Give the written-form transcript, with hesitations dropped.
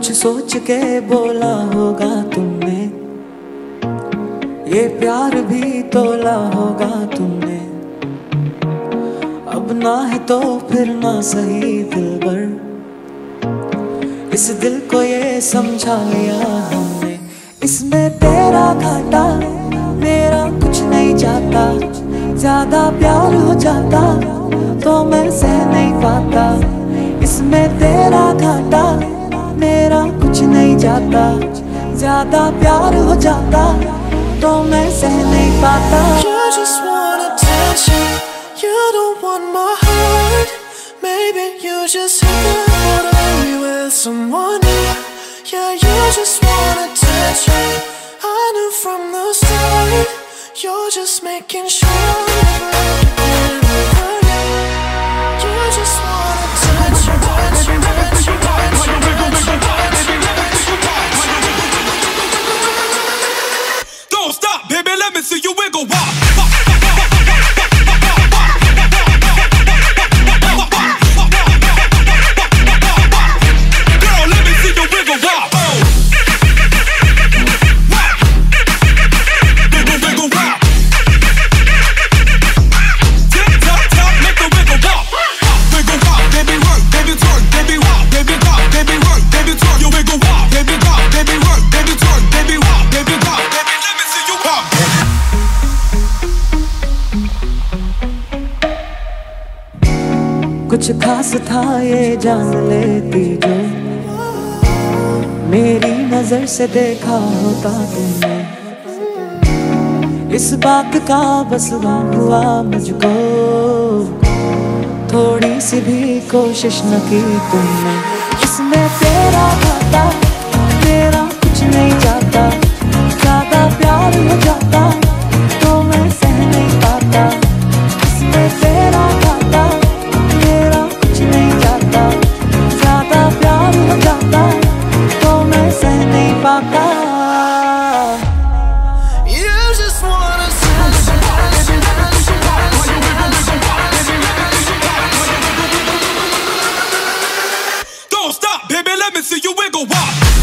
कुछ सोच के बोला होगा तुमने, ये प्यार भी तोला होगा तुमने। अब ना है तो फिर ना सही दिलबर, इस दिल को ये समझा लिया हमने। इसमें तेरा घाटा मेरा कुछ नहीं जाता, ज्यादा प्यार हो जाता तो मैं सह नहीं पाता। इसमें तेरा घाटा मेरा कुछ नहीं जाता, ज्यादा प्यार हो जाता तो मैं सह नहीं पाता। You just want attention, you don't want my heart. Maybe you just hit the lottery with someone new. Yeah, you just want attention, I knew from the start. You're just making sure you just want attention, attention, attention, attention, attention, attention. Don't stop, baby, let me see you wiggle. Wop. कुछ खास था ये जान लेती जो मेरी नजर से देखा होता तुमने। इस बात का बस गम हुआ मुझको, थोड़ी सी भी कोशिश न की तुमने। इसमें तेरा घाटा मेरा कुछ नहीं जाता, ज्यादा प्यार हो जाता तो मैं सह नहीं पाता। इसमें तेरा घाटा मेरा कुछ नहीं जाता, ज्यादा प्यार हो जाता तो मैं सह नहीं पाता। You just want attention, attention, attention, attention, attention, attention. Don't stop, baby, let me see you wiggle. Wop.